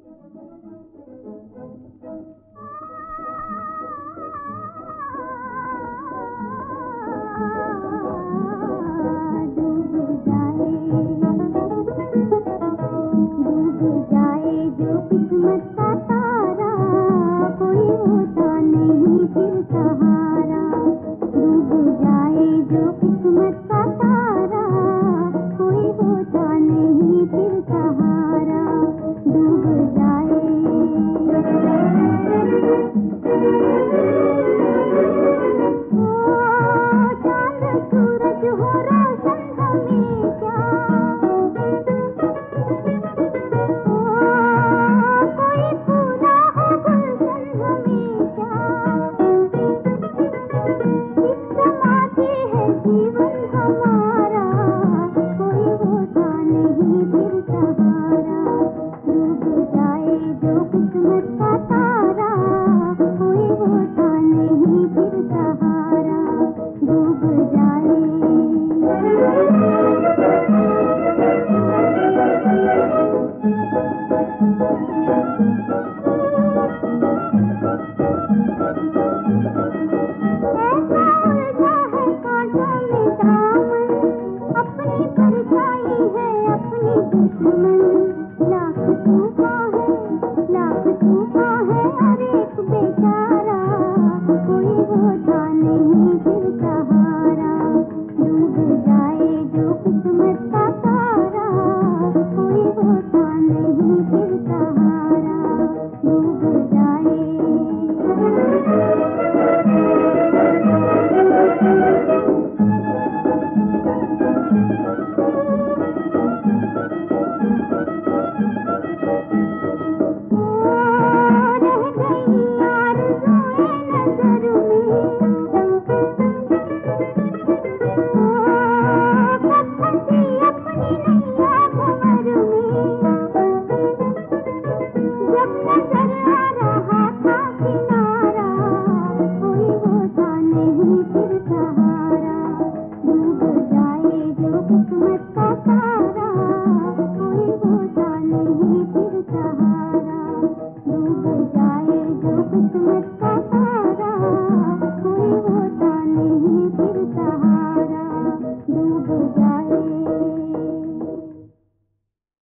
किस्मत का तारा कोई होता नहीं फिर सहारा, डूब जाए जो किस्मत का तारा कोई होता नहीं फिर सहारा, डूब जाए। ओ चांद सूरज हो रोशन हमें क्या, जीवन हमारा कोई होता नहीं फिर सहारा, डूब जाए जो किस्मत का तारा कोई होता नहीं फिर सहारा, डूब जाए। अपनी परछाई है अपनी दुश्मन, लाख